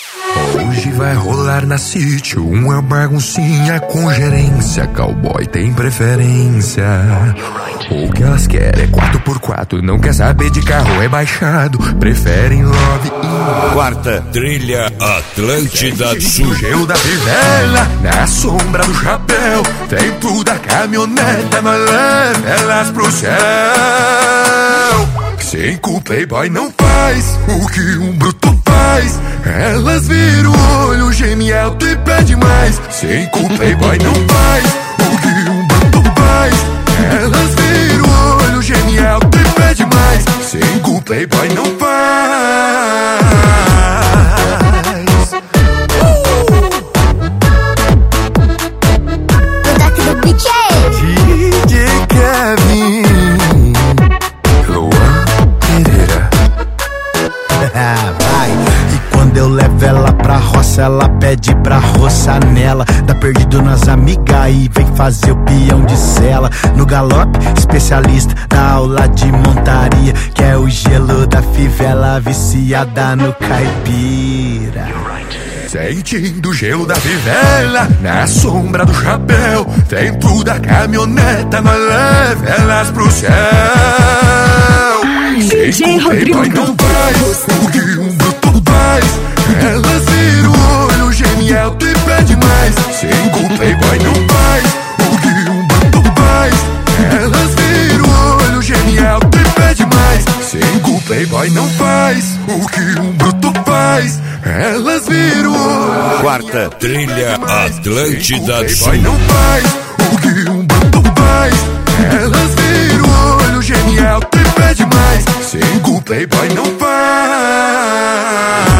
Hoje vai rolar na City uma baguncinha com gerência. Cowboy tem preferência. O que elas querem é 4x4, não quer saber de carro rebaixado. Preferem love e... Quarta trilha Atlântida do Sul. Gelo da fivela, na sombra do chapéu. Dentro da caminhoneta, nós leva elas pro céu. Cinco playboy não faz o que um bruto faz. Elas viram o olho, geme alto e pede mais. Cinco playboy não faz o que um bruto faz. Elas viram o olho, geme alto e pede mais. Cinco playboy não faz. DJ Kevin, Luan Pereira. Vai. E quando eu levo ela pra roça, ela pede pra roçar nela. Dá perdido nas amigas e vem fazer o peão de cela. No galope, especialista da aula de montaria, que é o gelo da fivela, viciada no caipira. Sentindo o gelo da fivela, na sombra do chapéu. Dentro da caminhoneta, nós leva elas pro céu. DJ Rodrigo não faz o que um bruto faz. Elas viram o olho, geme alto e pede mais. Cinco playboy não faz o que um bruto faz. Elas viram o olho, geme alto e pede mais. Cinco playboy não faz o que um bruto faz. Elas viram o olho. Quarta trilha Atlântida do Sul. Playboy não faz o que um bruto faz. Elas viram o olho, geme alto e pede mais. Cinco playboy não faz.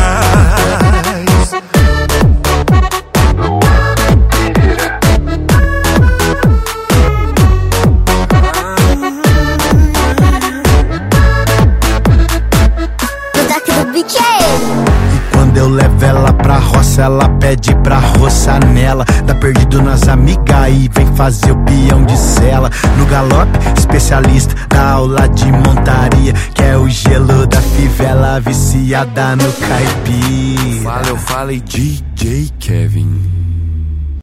E quando eu levo ela pra roça, ela pede pra roçar nela. Dá perdido nas amigas e vem fazer o peão de cela. No galope, especialista da aula de montaria, que é o gelo da fivela, viciada no caipira. Fala, eu falei DJ Kevin.